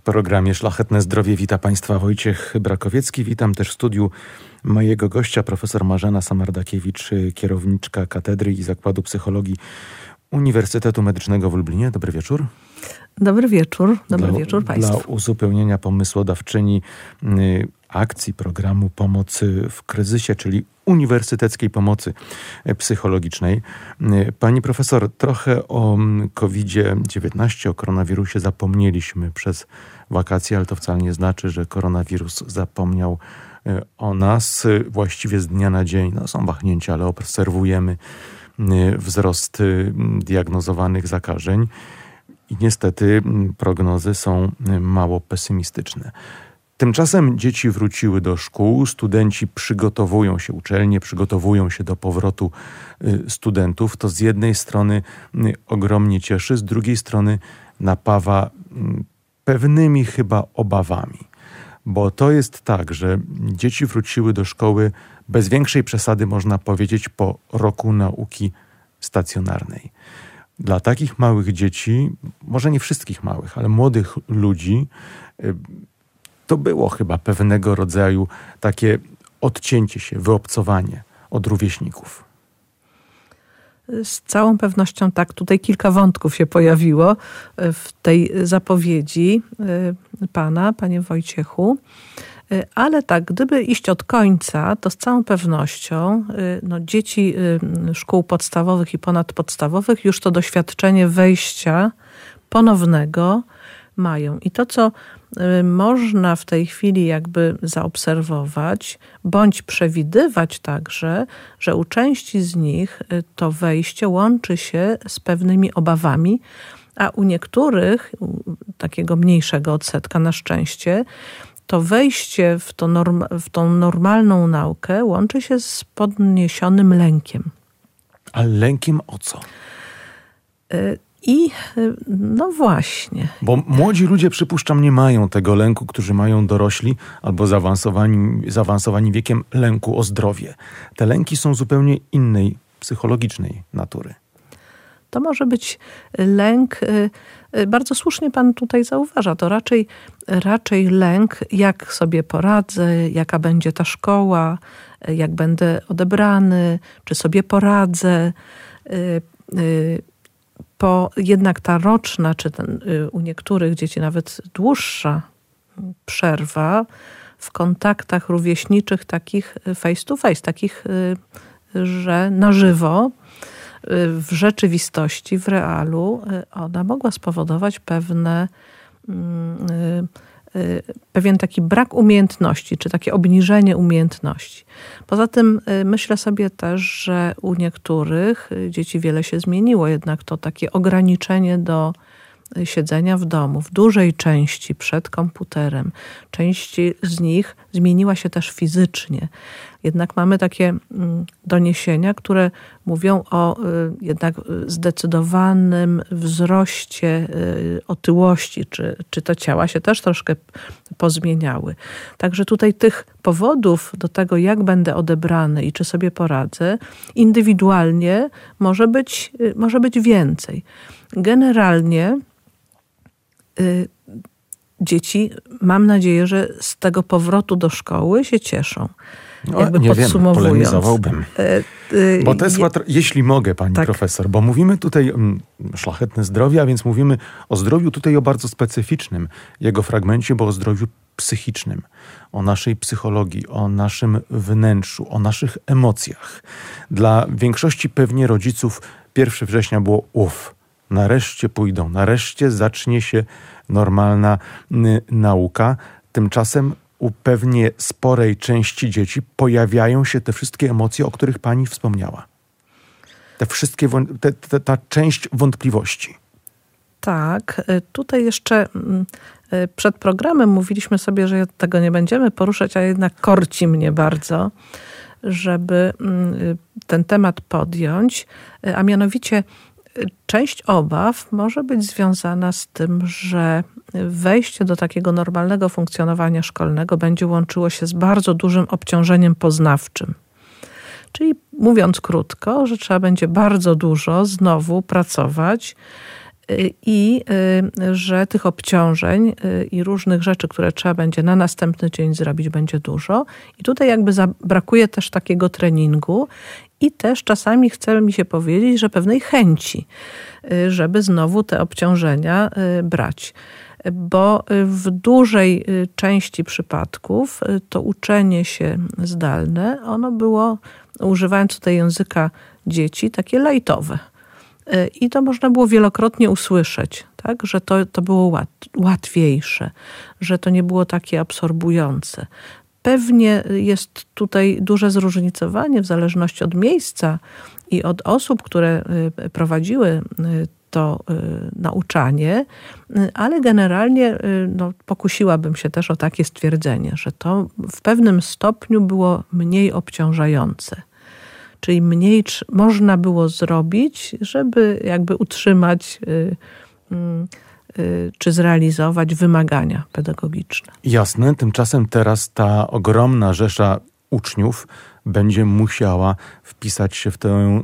programie Szlachetne Zdrowie wita Państwa Wojciech Brakowiecki. Witam też w studiu mojego gościa, profesor Marzena Samardakiewicz, kierowniczka Katedry i Zakładu Psychologii Uniwersytetu Medycznego w Lublinie. Dobry wieczór. Dobry wieczór. Dobry wieczór Państwu. Dla uzupełnienia pomysłodawczyni akcji programu pomocy w kryzysie, czyli uniwersyteckiej pomocy psychologicznej. Pani profesor, trochę o COVID-19, o koronawirusie zapomnieliśmy przez wakacje, ale to wcale nie znaczy, że koronawirus zapomniał o nas. Właściwie z dnia na dzień, są wahnięcia, ale obserwujemy wzrost diagnozowanych zakażeń i niestety prognozy są mało pesymistyczne. Tymczasem dzieci wróciły do szkół, studenci przygotowują się, uczelnie przygotowują się do powrotu studentów. To z jednej strony ogromnie cieszy, z drugiej strony napawa pewnymi chyba obawami. Bo to jest tak, że dzieci wróciły do szkoły bez większej przesady, można powiedzieć, po roku nauki stacjonarnej. Dla takich małych dzieci, może nie wszystkich małych, ale młodych ludzi, to było chyba pewnego rodzaju takie odcięcie się, wyobcowanie od rówieśników. Z całą pewnością tak. Tutaj kilka wątków się pojawiło w tej zapowiedzi pana, panie Wojciechu. Ale tak, gdyby iść od końca, to z całą pewnością dzieci szkół podstawowych i ponadpodstawowych już to doświadczenie wejścia ponownego mają. I to, co można w tej chwili jakby zaobserwować, bądź przewidywać także, że u części z nich to wejście łączy się z pewnymi obawami, a u niektórych, takiego mniejszego odsetka na szczęście, to wejście w tą normalną naukę łączy się z podniesionym lękiem. A lękiem o co? No właśnie. Bo młodzi ludzie, przypuszczam, nie mają tego lęku, którzy mają dorośli albo zaawansowani wiekiem lęku o zdrowie. Te lęki są zupełnie innej, psychologicznej natury. To może być lęk, bardzo słusznie pan tutaj zauważa, to raczej lęk, jak sobie poradzę, jaka będzie ta szkoła, jak będę odebrany, czy sobie poradzę. Jednak ta roczna, czy u niektórych dzieci nawet dłuższa przerwa w kontaktach rówieśniczych, takich face to face, takich, że na żywo, w rzeczywistości, w realu, ona mogła spowodować pewien taki brak umiejętności, czy takie obniżenie umiejętności. Poza tym myślę sobie też, że u niektórych dzieci wiele się zmieniło, jednak to takie ograniczenie do siedzenia w domu, w dużej części przed komputerem. Część z nich zmieniła się też fizycznie. Jednak mamy takie doniesienia, które mówią o jednak zdecydowanym wzroście otyłości, czy to ciała się też troszkę pozmieniały. Także tutaj tych powodów do tego, jak będę odebrany i czy sobie poradzę, indywidualnie może być więcej. Generalnie dzieci, mam nadzieję, że z tego powrotu do szkoły się cieszą. Nie wiem, polemizowałbym. Bo to jest jeśli mogę, pani profesor, bo mówimy tutaj szlachetne zdrowie, a więc mówimy o zdrowiu tutaj o bardzo specyficznym jego fragmencie, bo o zdrowiu psychicznym, o naszej psychologii, o naszym wnętrzu, o naszych emocjach. Dla większości pewnie rodziców 1 września było nareszcie pójdą, nareszcie zacznie się normalna nauka. Tymczasem u pewnie sporej części dzieci pojawiają się te wszystkie emocje, o których pani wspomniała. Te wszystkie, ta część wątpliwości. Tak, tutaj jeszcze przed programem mówiliśmy sobie, że tego nie będziemy poruszać, a jednak korci mnie bardzo, żeby ten temat podjąć, a mianowicie część obaw może być związana z tym, że wejście do takiego normalnego funkcjonowania szkolnego będzie łączyło się z bardzo dużym obciążeniem poznawczym. Czyli mówiąc krótko, że trzeba będzie bardzo dużo znowu pracować i że tych obciążeń i różnych rzeczy, które trzeba będzie na następny dzień zrobić, będzie dużo. I tutaj jakby brakuje też takiego treningu i też czasami chce mi się powiedzieć, że pewnej chęci, żeby znowu te obciążenia brać. Bo w dużej części przypadków to uczenie się zdalne, ono było, używając tutaj języka dzieci, takie lajtowe. I to można było wielokrotnie usłyszeć, tak? Że to było łatwiejsze, że to nie było takie absorbujące. Pewnie jest tutaj duże zróżnicowanie w zależności od miejsca i od osób, które prowadziły to nauczanie, ale generalnie pokusiłabym się też o takie stwierdzenie, że to w pewnym stopniu było mniej obciążające. Czyli mniej można było zrobić, żeby jakby utrzymać czy zrealizować wymagania pedagogiczne. Jasne, tymczasem teraz ta ogromna rzesza uczniów będzie musiała wpisać się w tę,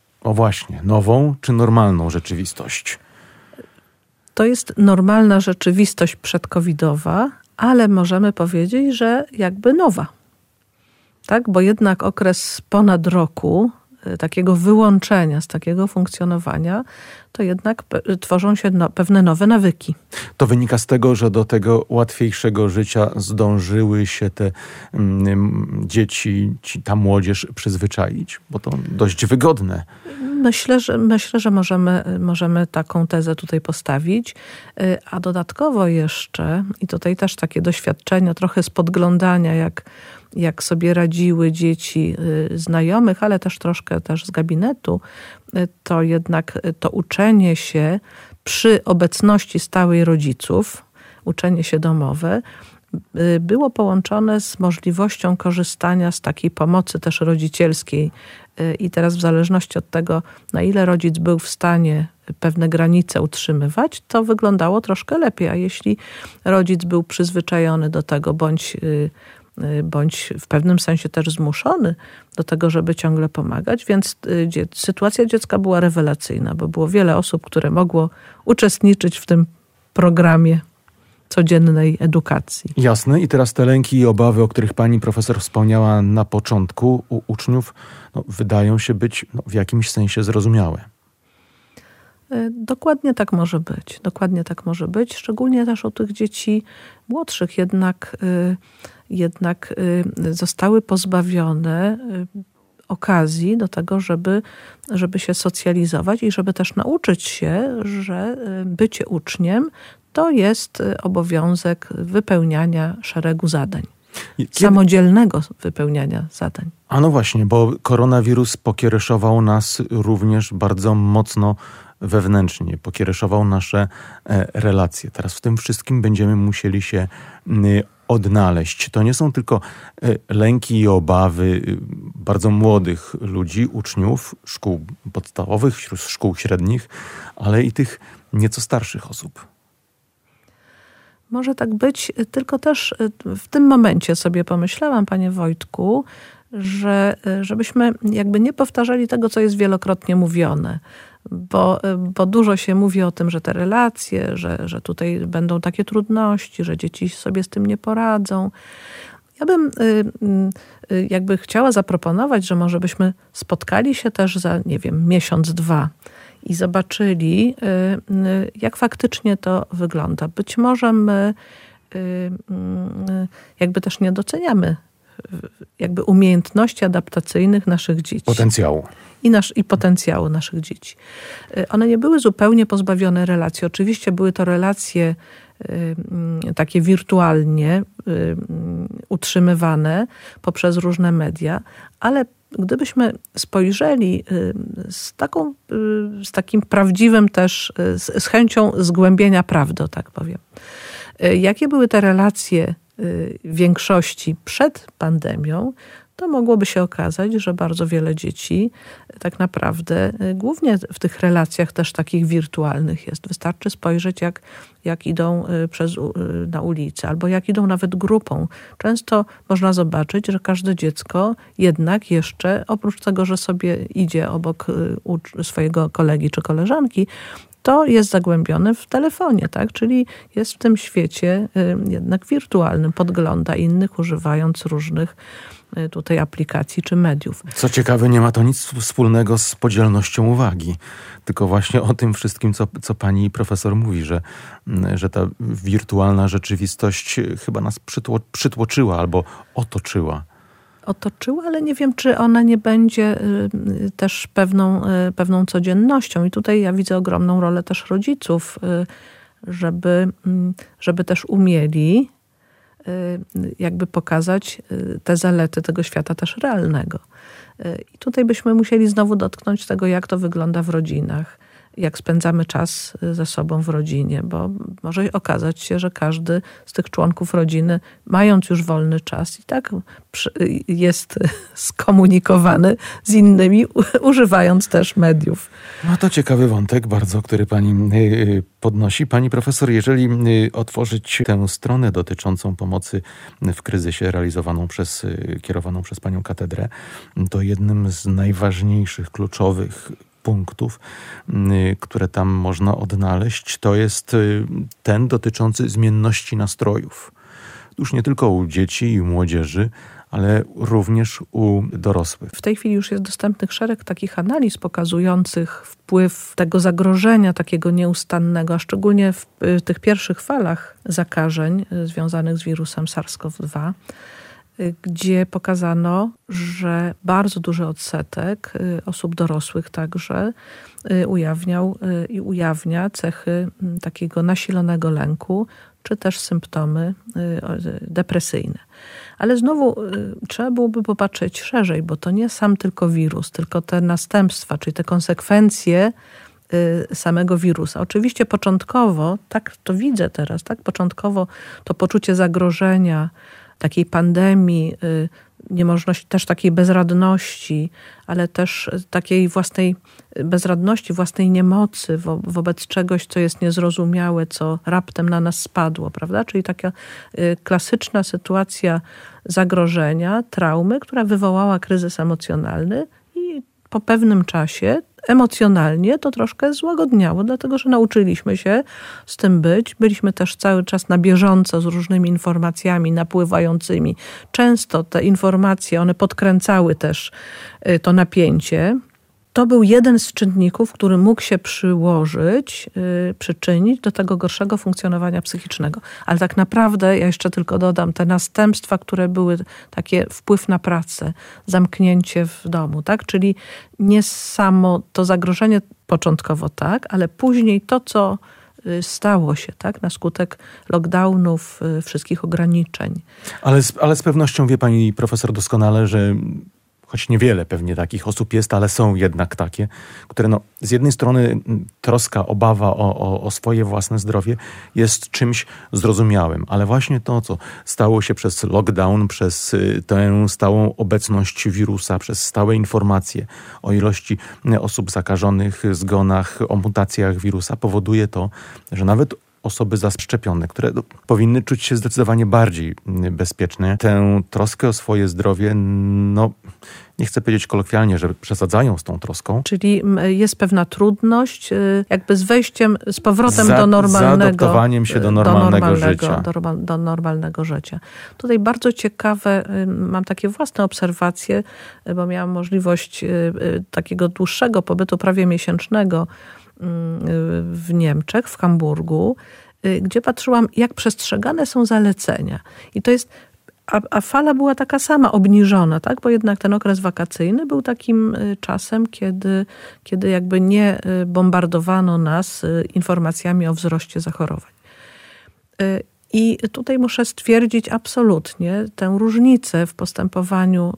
nową czy normalną rzeczywistość? To jest normalna rzeczywistość przedcovidowa, ale możemy powiedzieć, że jakby nowa. Tak? Bo jednak okres ponad roku takiego wyłączenia z takiego funkcjonowania, to jednak tworzą się pewne nowe nawyki. To wynika z tego, że do tego łatwiejszego życia zdążyły się te dzieci, ta młodzież przyzwyczaić, bo to dość wygodne. Myślę, że możemy taką tezę tutaj postawić, a dodatkowo jeszcze, i tutaj też takie doświadczenia trochę z podglądania, jak sobie radziły dzieci znajomych, ale też troszkę też z gabinetu, to jednak to uczenie się przy obecności stałej rodziców, uczenie się domowe, było połączone z możliwością korzystania z takiej pomocy też rodzicielskiej. I teraz w zależności od tego, na ile rodzic był w stanie pewne granice utrzymywać, to wyglądało troszkę lepiej. A jeśli rodzic był przyzwyczajony do tego, bądź w pewnym sensie też zmuszony do tego, żeby ciągle pomagać, więc sytuacja dziecka była rewelacyjna, bo było wiele osób, które mogło uczestniczyć w tym programie codziennej edukacji. Jasne. I teraz te lęki i obawy, o których pani profesor wspomniała na początku u uczniów, wydają się być w jakimś sensie zrozumiałe. Dokładnie tak może być. Dokładnie tak może być. Szczególnie też u tych dzieci młodszych jednak zostały pozbawione okazji do tego, żeby się socjalizować i żeby też nauczyć się, że bycie uczniem to jest obowiązek wypełniania szeregu zadań. Samodzielnego wypełniania zadań. A no właśnie, bo koronawirus pokiereszował nas również bardzo mocno wewnętrznie, pokiereszował nasze relacje. Teraz w tym wszystkim będziemy musieli się odnaleźć. To nie są tylko lęki i obawy bardzo młodych ludzi, uczniów szkół podstawowych, szkół średnich, ale i tych nieco starszych osób. Może tak być, tylko też w tym momencie sobie pomyślałam, panie Wojtku, żebyśmy jakby nie powtarzali tego, co jest wielokrotnie mówione. Bo dużo się mówi o tym, że te relacje, że tutaj będą takie trudności, że dzieci sobie z tym nie poradzą. Ja bym jakby chciała zaproponować, że może byśmy spotkali się też za, miesiąc, 2 i zobaczyli, jak faktycznie to wygląda. Być może my jakby też nie doceniamy jakby umiejętności adaptacyjnych naszych dzieci. Potencjału. I potencjału naszych dzieci. One nie były zupełnie pozbawione relacji. Oczywiście były to relacje takie wirtualnie utrzymywane poprzez różne media, ale gdybyśmy spojrzeli z takim prawdziwym też, z chęcią zgłębienia prawdy, tak powiem. Jakie były te relacje większości przed pandemią, to mogłoby się okazać, że bardzo wiele dzieci tak naprawdę głównie w tych relacjach też takich wirtualnych jest. Wystarczy spojrzeć, jak idą na ulicę albo jak idą nawet grupą. Często można zobaczyć, że każde dziecko jednak jeszcze, oprócz tego, że sobie idzie obok swojego kolegi czy koleżanki, to jest zagłębione w telefonie, tak? Czyli jest w tym świecie jednak wirtualnym, podgląda innych, używając różnych tutaj aplikacji czy mediów. Co ciekawe, nie ma to nic wspólnego z podzielnością uwagi, tylko właśnie o tym wszystkim, co pani profesor mówi, że ta wirtualna rzeczywistość chyba nas przytłoczyła albo otoczyła. Otoczyła, ale nie wiem, czy ona nie będzie też pewną codziennością. I tutaj ja widzę ogromną rolę też rodziców, żeby też umieli jakby pokazać te zalety tego świata też realnego. I tutaj byśmy musieli znowu dotknąć tego, jak to wygląda w rodzinach, jak spędzamy czas ze sobą w rodzinie, bo może okazać się, że każdy z tych członków rodziny, mając już wolny czas, i tak jest skomunikowany z innymi, używając też mediów. No to ciekawy wątek bardzo, który pani podnosi. Pani profesor, jeżeli otworzyć tę stronę dotyczącą pomocy w kryzysie kierowaną przez panią katedrę, to jednym z najważniejszych, kluczowych punktów, które tam można odnaleźć, to jest ten dotyczący zmienności nastrojów. Już nie tylko u dzieci i młodzieży, ale również u dorosłych. W tej chwili już jest dostępnych szereg takich analiz pokazujących wpływ tego zagrożenia takiego nieustannego, a szczególnie w tych pierwszych falach zakażeń związanych z wirusem SARS-CoV-2, gdzie pokazano, że bardzo duży odsetek osób dorosłych także ujawniał i ujawnia cechy takiego nasilonego lęku, czy też symptomy depresyjne. Ale znowu trzeba byłoby popatrzeć szerzej, bo to nie sam tylko wirus, tylko te następstwa, czyli te konsekwencje samego wirusa. Oczywiście początkowo, tak to widzę teraz, tak, początkowo to poczucie zagrożenia, takiej pandemii, niemożności, też takiej bezradności, ale też takiej własnej bezradności, własnej niemocy wobec czegoś, co jest niezrozumiałe, co raptem na nas spadło, prawda? Czyli taka klasyczna sytuacja zagrożenia, traumy, która wywołała kryzys emocjonalny i po pewnym czasie emocjonalnie to troszkę złagodniało, dlatego że nauczyliśmy się z tym być. Byliśmy też cały czas na bieżąco z różnymi informacjami napływającymi. Często te informacje, one podkręcały też to napięcie. To był jeden z czynników, który mógł się przyczynić do tego gorszego funkcjonowania psychicznego. Ale tak naprawdę, ja jeszcze tylko dodam, te następstwa, które były takie wpływ na pracę, zamknięcie w domu, tak? Czyli nie samo to zagrożenie początkowo, tak, ale później to, co stało się, tak, na skutek lockdownów, wszystkich ograniczeń. Ale z pewnością wie pani profesor doskonale, że choć niewiele pewnie takich osób jest, ale są jednak takie, które z jednej strony troska, obawa o swoje własne zdrowie jest czymś zrozumiałym, ale właśnie to, co stało się przez lockdown, przez tę stałą obecność wirusa, przez stałe informacje o ilości osób zakażonych, zgonach, o mutacjach wirusa, powoduje to, że nawet osoby zaszczepione, które powinny czuć się zdecydowanie bardziej bezpieczne, tę troskę o swoje zdrowie, nie chcę powiedzieć kolokwialnie, że przesadzają z tą troską. Czyli jest pewna trudność jakby z wejściem z powrotem do normalnego. Zaadoptowaniem się do normalnego życia. Do normalnego życia. Tutaj bardzo ciekawe, mam takie własne obserwacje, bo miałam możliwość takiego dłuższego pobytu, prawie miesięcznego w Niemczech, w Hamburgu, gdzie patrzyłam, jak przestrzegane są zalecenia. I to jest, a fala była taka sama, obniżona, tak? Bo jednak ten okres wakacyjny był takim czasem, kiedy jakby nie bombardowano nas informacjami o wzroście zachorowań. I tutaj muszę stwierdzić absolutnie tę różnicę w postępowaniu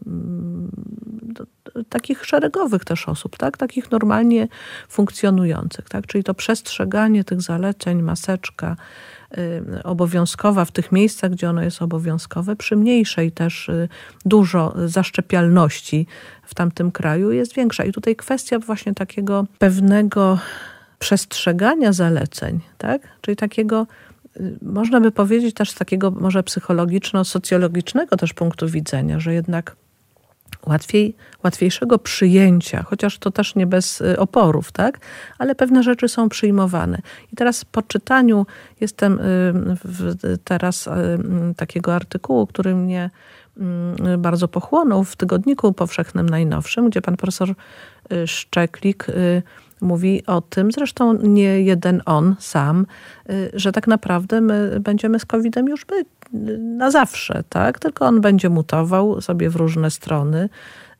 takich szeregowych też osób, tak? Takich normalnie funkcjonujących, tak? Czyli to przestrzeganie tych zaleceń, maseczka obowiązkowa w tych miejscach, gdzie ono jest obowiązkowe, przy mniejszej też dużo zaszczepialności w tamtym kraju jest większa. I tutaj kwestia właśnie takiego pewnego przestrzegania zaleceń, tak? Czyli takiego, można by powiedzieć też z takiego może psychologiczno-socjologicznego też punktu widzenia, że jednak łatwiejszego przyjęcia, chociaż to też nie bez oporów, tak? Ale pewne rzeczy są przyjmowane. I teraz po czytaniu jestem teraz takiego artykułu, który mnie bardzo pochłonął w Tygodniku Powszechnym najnowszym, gdzie pan profesor Szczeklik mówi o tym, zresztą nie jeden on sam, że tak naprawdę my będziemy z COVID-em już na zawsze, tak? Tylko on będzie mutował sobie w różne strony.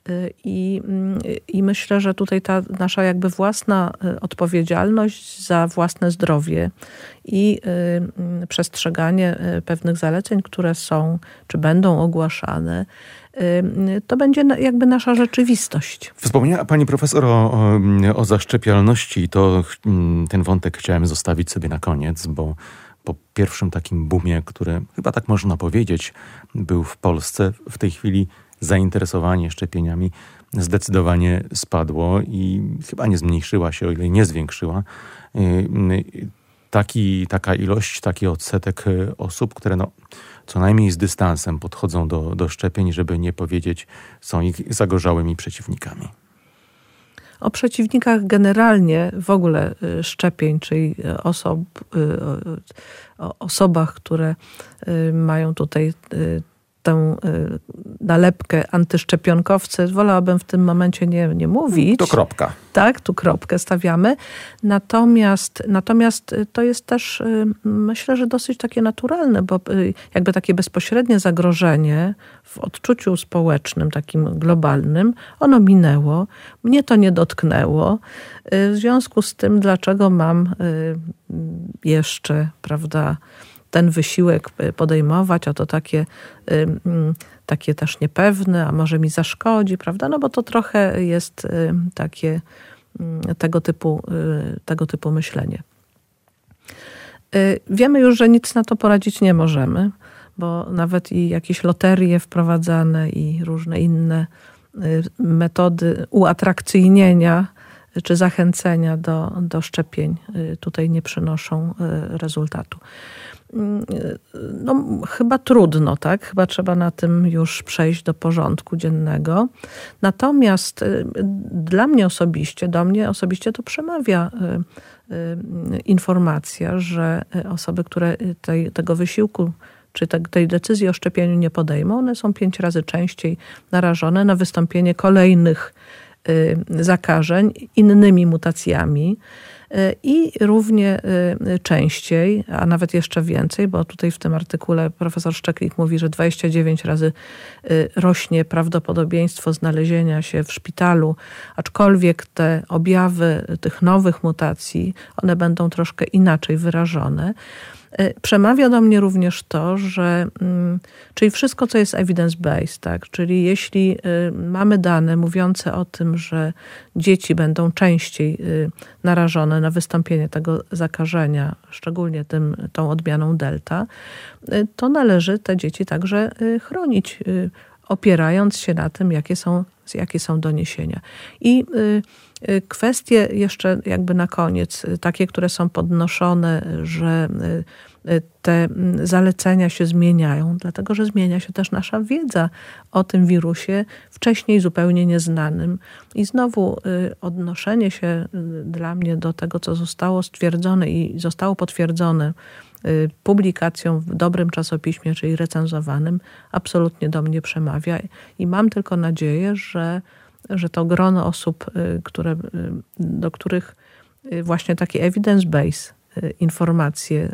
I myślę, że tutaj ta nasza jakby własna odpowiedzialność za własne zdrowie i przestrzeganie pewnych zaleceń, które są, czy będą ogłaszane, to będzie jakby nasza rzeczywistość. Wspomniała pani profesor o zaszczepialności i to ten wątek chciałem zostawić sobie na koniec, bo po pierwszym takim boomie, który chyba tak można powiedzieć był w Polsce, w tej chwili zainteresowanie szczepieniami zdecydowanie spadło i chyba nie zmniejszyła się, o ile nie zwiększyła. Taka ilość, taki odsetek osób, które co najmniej z dystansem podchodzą do szczepień, żeby nie powiedzieć, są ich zagorzałymi przeciwnikami. O przeciwnikach generalnie w ogóle szczepień, czyli osobach, które mają tutaj tę nalepkę antyszczepionkowcy, wolałabym w tym momencie nie mówić. To kropka. Tak, tu kropkę stawiamy. Natomiast to jest też, myślę, że dosyć takie naturalne, bo jakby takie bezpośrednie zagrożenie w odczuciu społecznym, takim globalnym, ono minęło. Mnie to nie dotknęło. W związku z tym, dlaczego mam jeszcze, prawda, ten wysiłek podejmować, a to takie też niepewne, a może mi zaszkodzi, prawda? No bo to trochę jest takie tego typu myślenie. Wiemy już, że nic na to poradzić nie możemy, bo nawet i jakieś loterie wprowadzane i różne inne metody uatrakcyjnienia czy zachęcenia do szczepień tutaj nie przynoszą rezultatu. No, chyba trudno, tak? Chyba trzeba na tym już przejść do porządku dziennego. Natomiast do mnie osobiście to przemawia informacja, że osoby, które tego wysiłku czy tej decyzji o szczepieniu nie podejmą, one są 5 razy częściej narażone na wystąpienie kolejnych zakażeń innymi mutacjami i równie częściej, a nawet jeszcze więcej, bo tutaj w tym artykule profesor Szczeklik mówi, że 29 razy rośnie prawdopodobieństwo znalezienia się w szpitalu, aczkolwiek te objawy tych nowych mutacji, one będą troszkę inaczej wyrażone. Przemawia do mnie również to, że czyli wszystko, co jest evidence-based, tak? Czyli jeśli mamy dane mówiące o tym, że dzieci będą częściej narażone na wystąpienie tego zakażenia, szczególnie tą odmianą delta, to należy te dzieci także chronić, opierając się na tym, jakie są doniesienia. I kwestie jeszcze jakby na koniec, takie, które są podnoszone, że te zalecenia się zmieniają, dlatego że zmienia się też nasza wiedza o tym wirusie, wcześniej zupełnie nieznanym. I znowu odnoszenie się dla mnie do tego, co zostało stwierdzone i zostało potwierdzone publikacją w dobrym czasopiśmie, czyli recenzowanym, absolutnie do mnie przemawia. I mam tylko nadzieję, że to grono osób, do których właśnie takie evidence-based informacje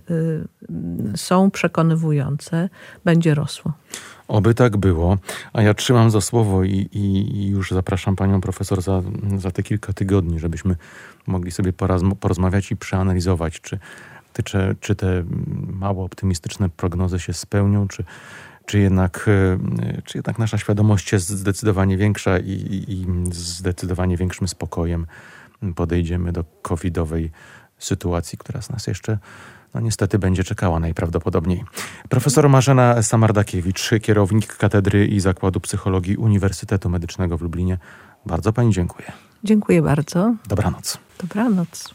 są przekonywujące, będzie rosło. Oby tak było. A ja trzymam za słowo i już zapraszam panią profesor za te kilka tygodni, żebyśmy mogli sobie porozmawiać i przeanalizować, czy te mało optymistyczne prognozy się spełnią, czy jednak nasza świadomość jest zdecydowanie większa i zdecydowanie większym spokojem podejdziemy do covidowej sytuacji, która z nas jeszcze niestety będzie czekała najprawdopodobniej. Profesor Marzena Samardakiewicz, kierownik Katedry i Zakładu Psychologii Uniwersytetu Medycznego w Lublinie. Bardzo pani dziękuję. Dziękuję bardzo. Dobranoc. Dobranoc.